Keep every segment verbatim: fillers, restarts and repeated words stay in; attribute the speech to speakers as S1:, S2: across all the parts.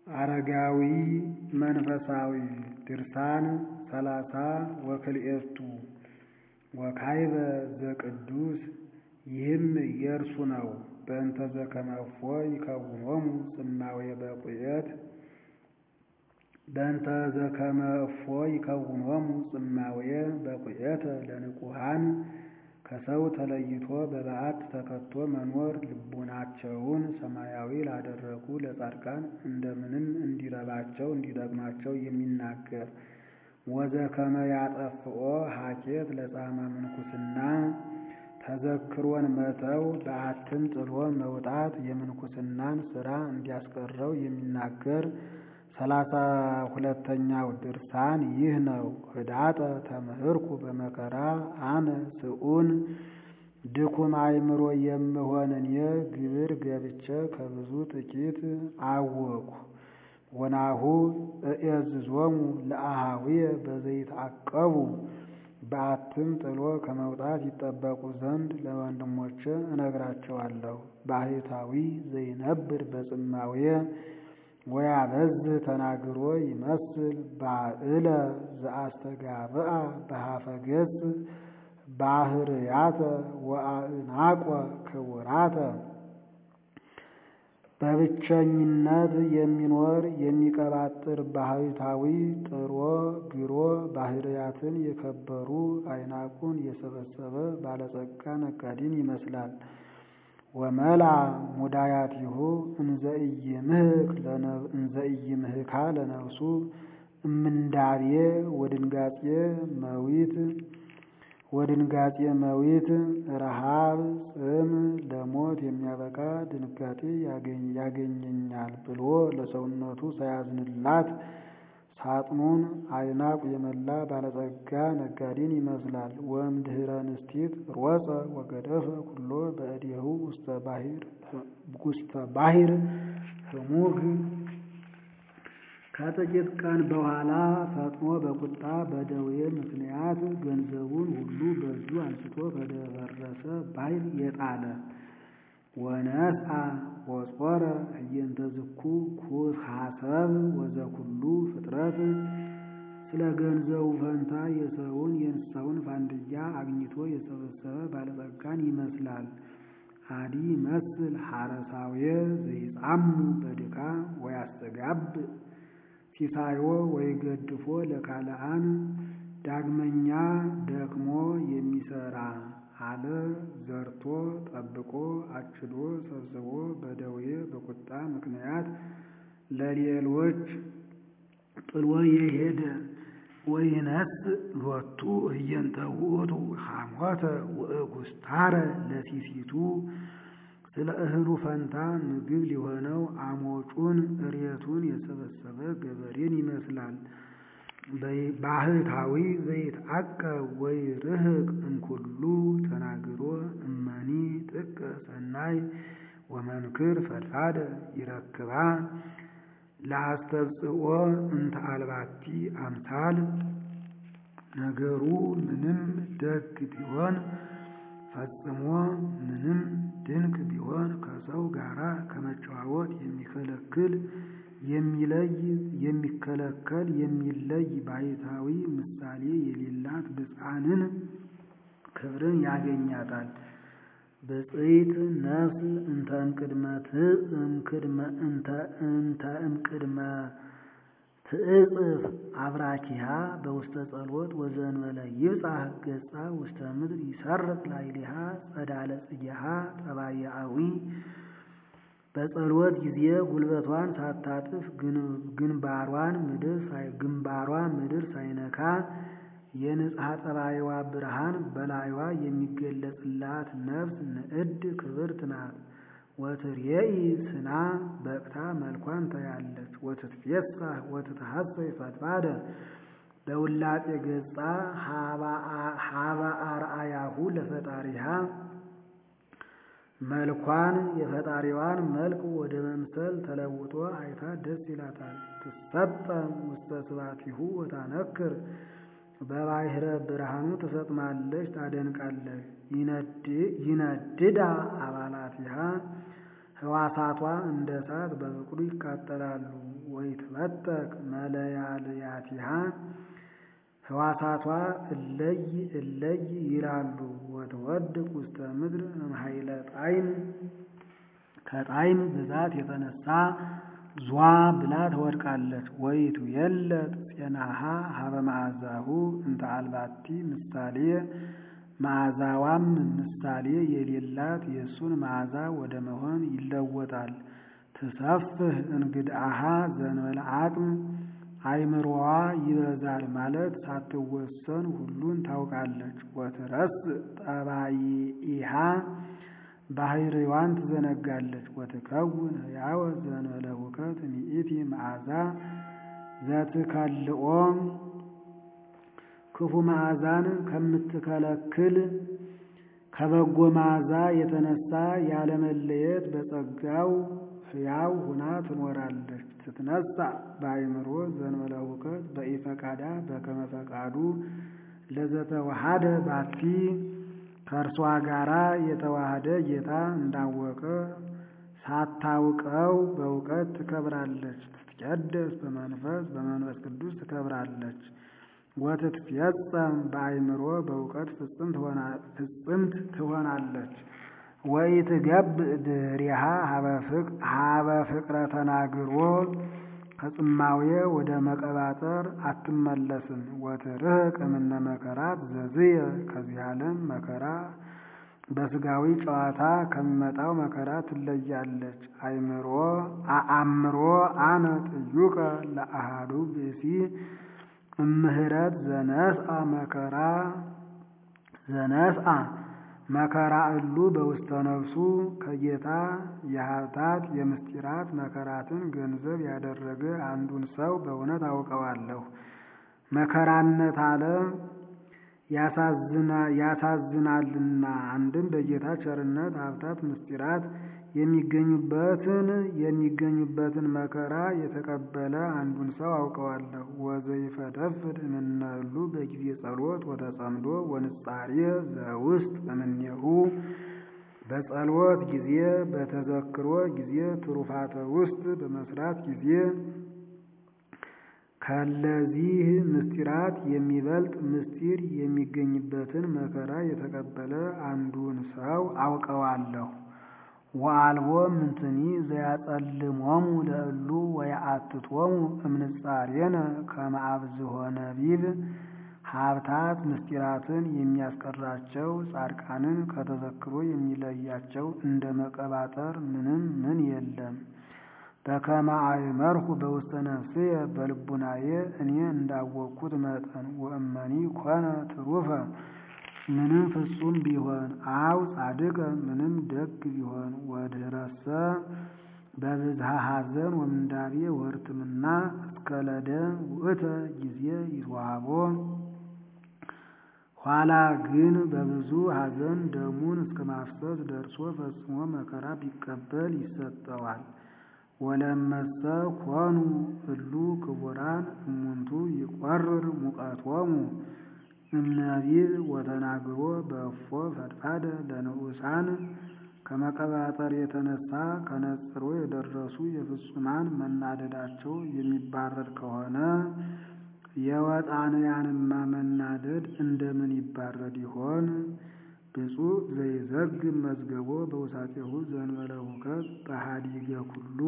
S1: አረጋዊ መንፈሳዊ ድርሳን ሰላሳ ወክልኤቱ ወካይበ ዘቅዱስ ይህም የእርሱ ነው። በእንተ ዘከመፎ ይከውኖሙ ጽማዌ በቁየት በእንተ ዘከመፎ ይከውኖሙ ጽማዌ በቁየተ ለንቁሃን ከሰው ተለይቶ በበዓት ተከቶ መኖር ልቡናቸውን ሰማያዊ ላደረጉ ለጻድቃን እንደምንም እንዲረባቸው እንዲጠቅማቸው የሚናገር ወዘከመ ያጠፍኦ ሀኬት ለጻማ ምንኩስና ተዘክሮን መተው በዓትን ጥሎ መውጣት የምንኩስናን ሥራ እንዲያስቀረው የሚናገር ሰላሳ ሁለተኛው ድርሳን ይህ ነው። ህዳጠ ተምህርኩ በመከራ አነ ስኡን ድኩም አእምሮ የምሆን እኔ ግብር ገብቼ ከብዙ ጥቂት አወኩ። ወናሁ እኤዝዞሙ ለአሃዊየ በዘይትዐቀቡ በዓትን ጥሎ ከመውጣት ይጠበቁ ዘንድ ለወንድሞቼ እነግራቸዋለሁ። ባህታዊ ዘይነብር በጽማዌ ወያበዝህ ተናግሮ ይመስል ባዕለ ዘአስተጋብአ በሃፈ ገጽ ባህርያተ ወአእናቆ ክቡራተ በብቸኝነት የሚኖር የሚቀባጥር ባህታዊ ጥሮ ግሮ ባህርያትን የከበሩ አይናቁን የሰበሰበ ባለጸጋ ነጋዴን ይመስላል። ወመላ ሙዳያቲሁ እንዘኢይምህካ ለነፍሱ እምንዳቤ ወድንጋጼ መዊት ወድንጋጼ መዊት ረሃብ ጽም ለሞት የሚያበቃ ድንጋጤ ያገኘኛል ብሎ ለሰውነቱ ሳያዝንላት ሳጥኑን አይናቁ የመላ ባለጸጋ ነጋዴን ይመስላል። ወእምድኅረ ንስቲት ሮጸ ወገደፈ ኩሎ በእዴሁ ውስተ ባሕር ውስተ ባሕር ህሙግ ከጥቂት ቀን በኋላ ፈጥኖ በቁጣ በደዌ ምክንያት ገንዘቡን ሁሉ በእጁ አንስቶ በደፈረሰ ባሕር የጣለ ወነስአ ወጾረ እየንተ ዝኩ ኩሃሰብ ወዘኩሉ ፍጥረት ስለ ገንዘቡ ፈንታ የሰውን የእንስሳውን ፋንድያ አግኝቶ የሰበሰበ ባለጸጋን ይመስላል። አዲ መስል ሐረሳዌ ዘይጻሙ በድካ ወያስተጋብ ሲሳዮ ወይገድፎ ለካልአን ዳግመኛ ደክሞ የሚሰራ አለ ዘርቶ ጠብቆ አጭዶ ሰብስቦ በደዌ በቁጣ ምክንያት ለሌሎች ጥሎ የሄደ ወይነስ ሎቱ እየንተ ውእቱ ሐሞተ ወእጉስታረ ለሲሲቱ ስለ እህሉ ፈንታ ምግብ ሊሆነው አሞጩን እሬቱን የሰበሰበ ገበሬን ይመስላል። ባህታዊ ዘይትዐቀብ ወይርህቅ እምኩሉ ተናግሮ እመኒ ጥቀ ሰናይ ወመንክር ፈድፋደ ይረክባ ለአስተብጽኦ እንተ አልባቲ አምሳል ነገሩ ምንም ደግ ቢሆን ፈጽሞ ምንም ድንቅ ቢሆን ከሰው ጋራ ከመጨዋወት የሚከለክል የሚለይ የሚከለከል የሚለይ ባህታዊ ምሳሌ የሌላት ብፅዓንን ክብርን ያገኛታል። ብፅዕት ነፍስ እንተ እምቅድመ ትእምቅድመ እንተ እንተ እምቅድመ ትእጽፍ አብራኪሃ በውስተ ጸሎት ወዘንበለ ይብጻሕ ገጻ ውስተ ምድር ይሰርቅ ላዕሌሃ ጸዳለ ጽጌሃ ጠባያዊ በጸሎት ጊዜ ጉልበቷን ሳታጥፍ ግንባሯን ምድር ግንባሯ ምድር ሳይነካ የንጽሐ ጠባይዋ ብርሃን በላይዋ የሚገለጽላት ነፍስ ንዕድ ክብርት ናት። ወትርየኢ ስና በቅታ መልኳን ታያለች። ወትትፌሳህ ወትትሐሰይ ፈድፋደ በውላጤ ገጻ ሀበ አርአያሁ ለፈጣሪሃ መልኳን የፈጣሪዋን መልክ ወደ መምሰል ተለውጦ አይታ ደስ ይላታል። ትሰጠም ውስተ ስባቲሁ ወታነክር በባሕረ ብርሃኑ ትሰጥማለች ታደንቃለች። ይነድዳ አባላቲሃ ሕዋሳቷ እንደ እሳት በፍቅሩ ይቃጠላሉ። ወይትበተክ መለያልያቲሃ ሕዋሳቷ እለይ እለይ ይላሉ። ወትወድቅ ውስተ ምድር እምኃይለ ጣዕም ከጣዕም ብዛት የተነሳ ዟ ብላ ትወድቃለች። ወይትዌለጥ ፄናሃ ሀበ መዓዛሁ እንተ አልባቲ ምሳሌ መዓዛዋም ምሳሌ የሌላት የእሱን መዓዛ ወደ መሆን ይለወጣል። ትሰፍህ እንግድአሃ ዘእንበለ አቅም አእምሮዋ ይበዛል ማለት ሳትወሰን ሁሉን ታውቃለች። ወትረስእ ጠባይኢሃ ባህሪዋን ትዘነጋለች። ወትከውን ሕያወ ዘእንበለ ሁከት ሚእቲ መዓዛ ዘትከልኦ ክፉ መዓዛን ከምትከለክል ከበጎ መዓዛ የተነሳ ያለመለየት በጸጋው ሕያው ሁና ትኖራለች። ትትነሣ በአእምሮ ዘእንበለ ሁከት በኢፈቃዳ በከመ ፈቃዱ ለዘተዋሃደ ባቲ ከእርሷ ጋራ የተዋሃደ ጌታ እንዳወቀ ሳታውቀው በእውቀት ትከብራለች። ትትቀደስ በመንፈስ በመንፈስ ቅዱስ ትከብራለች። ወትትፌጸም በአእምሮ በእውቀት ፍጽምት ትሆናለች። ወኢትገብእ ድኅሬሃ ሀበ ፍቅረ ተናግሮ ከጽማዌ ወደ መቀባጠር አትመለስም። ወትርህቅ እምነ መከራት ዘዝየ ከዚህ ዓለም መከራ በስጋዊ ጨዋታ ከሚመጣው መከራ ትለያለች። አእምሮ አእምሮ አነ ጥዩቀ ለአሃዱ ብእሲ እምህረት ዘነስአ መከራ ዘነስአ መከራ እሉ በውስተ ነፍሱ ከጌታ የሀብታት የምስጢራት መከራትን ገንዘብ ያደረገ አንዱን ሰው በእውነት አውቀዋለሁ። መከራነት አለ ያሳዝናልና አንድም በጌታ ቸርነት ሀብታት ምስጢራት የሚገኙበትን የሚገኙበትን መከራ የተቀበለ አንዱን ሰው አውቀዋለሁ። ወዘይፈደፍድ እምነ እሉ በጊዜ ጸሎት ወተጸምዶ ወንጻሬ ዘውስጥ እምኔሁ በጸሎት ጊዜ በተዘክሮ ጊዜ ትሩፋተ ውስጥ በመስራት ጊዜ ከለዚህ ምስጢራት የሚበልጥ ምስጢር የሚገኝበትን መከራ የተቀበለ አንዱን ሰው አውቀዋለሁ። ወአልቦ ምንትኒ ዘያጸልሞሙ ለእሉ ወያአትቶሙ እምንጻሬነ ከመ አብዝሖ ነቢብ ሀብታት ምስጢራትን የሚያስቀራቸው ጻድቃንን ከተዘክሮ የሚለያቸው እንደ መቀባጠር ምንም ምን የለም። በከመ አእመርሁ በውስተ ነፍስየ በልቡናዬ እኔ እንዳወቅኩት መጠን ወእመኒ ኮነ ትሩፈ ምንም ፍጹም ቢሆን አው ጻድቀ ምንም ደግ ቢሆን ወድኅረሰ በብዝሃ ሐዘን ወምንዳቤ ወርትምና እስከ ለደ ውእተ ጊዜ ይትወሃቦ ኋላ ግን በብዙ ሐዘን ደሙን እስከ ማፍሰስ ደርሶ ፈጽሞ መከራ ቢቀበል ይሰጠዋል። ወለመሰ ኮኑ እሉ ክቡራን እሙንቱ ይቆርር ሙቀቶሙ እምነቢብ ወተናግሮ በእፎ ፈድፋደ ለንዑሳን ከመቀባጠር የተነሳ ከነጽሮ የደረሱ የፍጹማን መናደዳቸው የሚባረድ ከሆነ የወጣንያንማ መናደድ እንደምን ይባረድ ይሆን? ብፁዕ ዘይዘግብ መዝገቦ በውሳጤሁ ዘእንበለ ሁከት በሃዲገ ኩሉ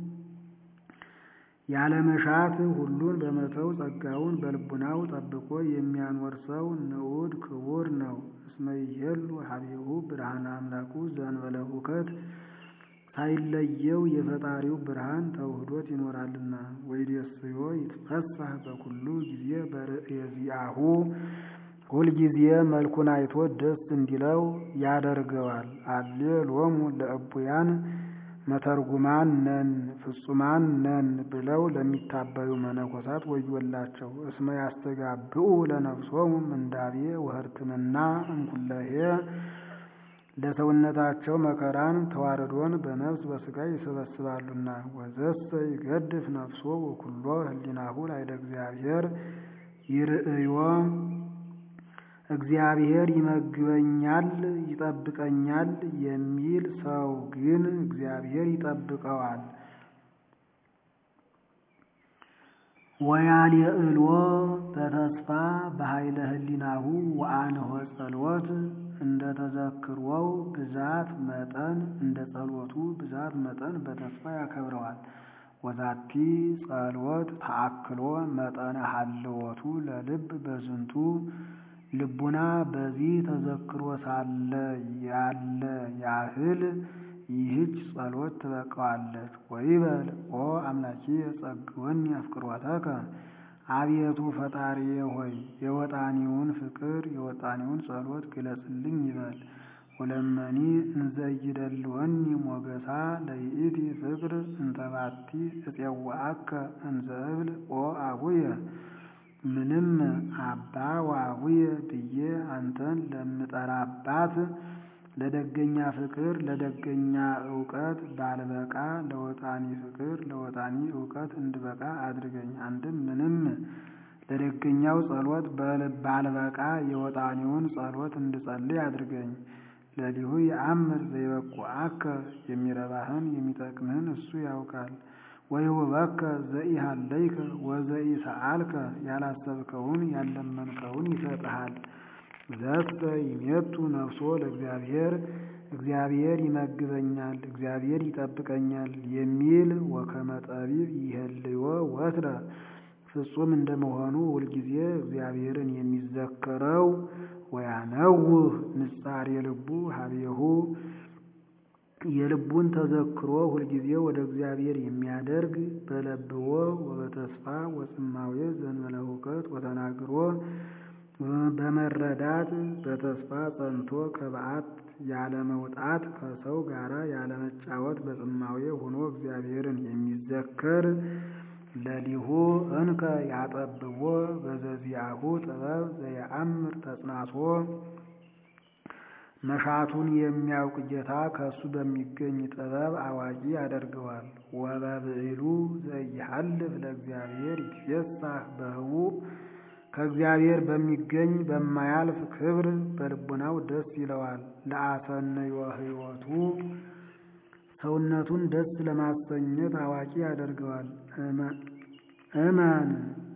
S1: ያለመሻት ሁሉን በመተው ጸጋውን በልቡናው ጠብቆ የሚያኖር ሰው ንዑድ ክቡር ነው። እስመ ይሄሉ ሀቤሁ ብርሃነ አምላኩ ዘእንበለ ሁከት ሳይለየው የፈጣሪው ብርሃን ተውህዶት ይኖራልና። ወይዴስዮ ይትፈሳህ በኩሉ ጊዜ በርእየ ዚአሁ ሁልጊዜ መልኩን አይቶ ደስ እንዲለው ያደርገዋል። አሌ ሎሙ ለእቡያን መተርጉማን ነን ፍጹማን ነን ብለው ለሚታበዩ መነኮሳት ወዮላቸው። እስመ ያስተጋብኡ ለነፍሶሙ ምንዳቤ ወህርትምና እምኩለሄ ለሰውነታቸው መከራን ተዋርዶን በነፍስ በስጋ ይሰበስባሉና። ወዘሰ ይገድፍ ነፍሶ ወኩሎ ህሊናሁ ላይደ እግዚአብሔር ይርእዮ እግዚአብሔር ይመግበኛል ይጠብቀኛል የሚል ሰው ግን እግዚአብሔር ይጠብቀዋል። ወያልዕሎ በተስፋ በኃይለ ህሊናሁ ወአንሆ ጸሎት እንደ ተዘክሮው ብዛት መጠን እንደ ጸሎቱ ብዛት መጠን በተስፋ ያከብረዋል። ወዛቲ ጸሎት ተአክሎ መጠነ ሀልወቱ ለልብ በዝንቱ ልቡና በዚህ ተዘክሮ ሳለ ያለ ያህል ይህች ጸሎት ትበቃዋለች። ወይበል ኦ አምላኬ ጸግወኒ አፍቅሮተከ አቤቱ ፈጣሪዬ ሆይ የወጣኒውን ፍቅር የወጣኒውን ጸሎት ግለጽልኝ ይበል። ወለመኒ እንዘይደልወኒ ሞገሳ ለይእቲ ፍቅር እንተባቲ እፄዋአከ እንዘ እብል ኦ አቡየ ምንም አባ ወአቡየ ብዬ አንተን ለምጠራባት ለደገኛ ፍቅር ለደገኛ እውቀት ባልበቃ ለወጣኒ ፍቅር ለወጣኒ እውቀት እንድበቃ አድርገኝ። አንድም ምንም ለደገኛው ጸሎት ባልበቃ የወጣኒውን ጸሎት እንድጸልይ አድርገኝ። ለሊሁ የአምር ዘይበቁአከ የሚረባህን የሚጠቅምህን እሱ ያውቃል። ወይሁበከ ዘኢሃለይከ ወዘኢሰአልከ ያላሰብከውን ያለመንከውን ይሰጥሃል። ዘስተ ይሜቱ ነፍሶ ለእግዚአብሔር እግዚአብሔር ይመግበኛል እግዚአብሔር ይጠብቀኛል የሚል ወከመ ጠቢብ ይሄልዮ ወትረ ፍጹም እንደመሆኑ ሁልጊዜ እግዚአብሔርን የሚዘከረው ወያነውህ ንጻሬ ልቡ ሀቤሁ የልቡን ተዘክሮ ሁልጊዜ ወደ እግዚአብሔር የሚያደርግ በለብዎ ወበተስፋ ወጽማዌ ዘእንበለ ሁከት ወተናግሮ በመረዳት በተስፋ ጸንቶ ከበዓት ያለ መውጣት ከሰው ጋራ ያለ መጫወት በጽማዌ ሆኖ እግዚአብሔርን የሚዘከር ለሊሁ እንከ ያጠብቦ በዘዚአሁ ጥበብ ዘየአምር ተጽናሶ መሻቱን የሚያውቅ ጌታ ከሱ በሚገኝ ጥበብ አዋቂ ያደርገዋል። ወበብዕሉ ዘኢሃልፍ ለእግዚአብሔር ይትፌሳህ በህቡዕ ከእግዚአብሔር በሚገኝ በማያልፍ ክብር በልቡናው ደስ ይለዋል። ለአሰነዮ ሕይወቱ ሰውነቱን ደስ ለማሰኘት አዋቂ ያደርገዋል። እመን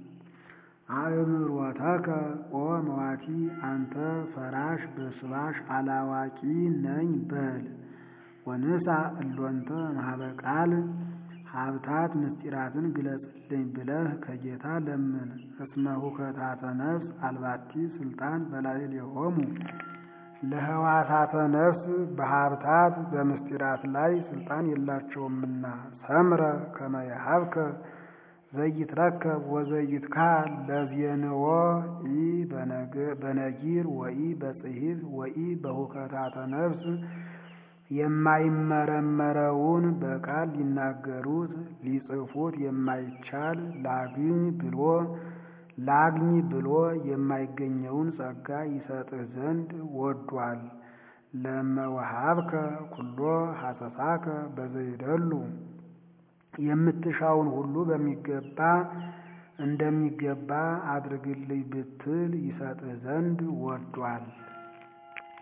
S1: አእምሮተከ ኦ መዋቲ አንተ ፈራሽ በስባሽ አላዋቂ ነኝ በል። ወንሳ እሎንተ ማህበ ቃል ሀብታት ምስጢራትን ግለጽልኝ ብለህ ከጌታ ለምን። እስመ ሁከታተ ነፍስ አልባቲ ስልጣን በላዕሌሆሙ ለህዋሳተ ነፍስ በሀብታት በምስጢራት ላይ ስልጣን የላቸውምና። ሰምረ ከመ የሀብከ ዘይትረከብ ወዘይትካል ለዜንዎ ኢ በነጊር ወኢ በጽሒፍ ወኢ በሁከታተ ነፍስ የማይመረመረውን በቃል ሊናገሩት ሊጽፉት የማይቻል ላግኝ ብሎ ላግኝ ብሎ የማይገኘውን ጸጋ ይሰጥህ ዘንድ ወዷል። ለመወሃብከ ኩሎ ሐሰሳከ በዘይደሉ የምትሻውን ሁሉ በሚገባ እንደሚገባ አድርግልኝ ብትል ይሰጥህ ዘንድ ወዷል።